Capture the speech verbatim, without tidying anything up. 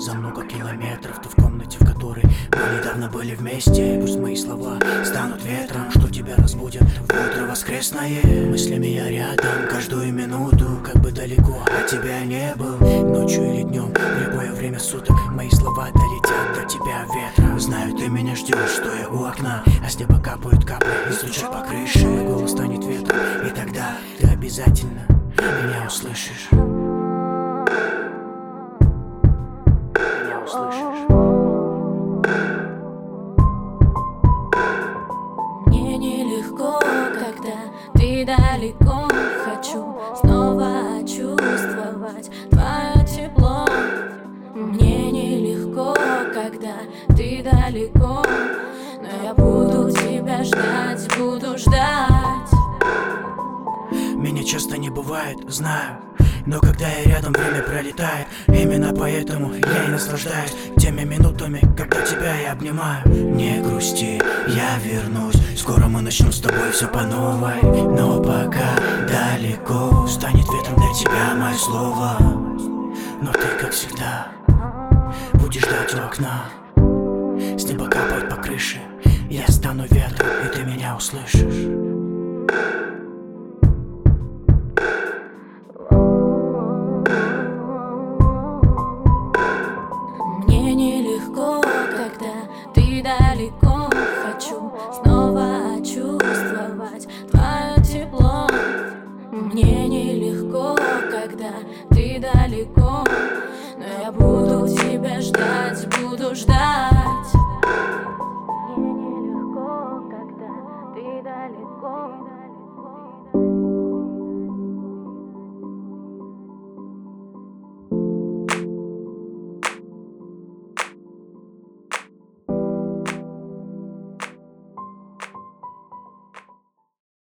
за много километров. Ты в комнате, в которой мы недавно были вместе. Пусть мои слова станут ветром, что тебя разбудят в утро воскресное. Мыслями я рядом каждую минуту, как бы далеко от тебя не был. Ночью или днем, в любое время суток мои слова долетят до тебя ветром. Знаю, ты меня ждешь, стоя у окна, а с неба капают капли и стучат по крыше. Мой голос станет ветром, и тогда ты обязательно меня услышишь. Меня услышишь. Мне нелегко, когда ты далеко. Хочу снова чувствовать твое тепло. Мне нелегко, когда ты далеко, но я буду тебя ждать, буду ждать. Меня часто не бывает, знаю, но когда я рядом, время пролетает. Именно поэтому я и наслаждаюсь теми минутами, когда тебя я обнимаю. Не грусти, я вернусь, скоро мы начнем с тобой все по новой. Но пока далеко, станет ветром для тебя мое слово. Но ты, как всегда, будешь ждать у окна. С неба капает по крыше, я стану ветром, и ты меня услышишь. Мне нелегко, когда ты далеко. Хочу снова чувствовать твое тепло. Мне нелегко, когда ты далеко, но я буду тебя ждать, буду ждать.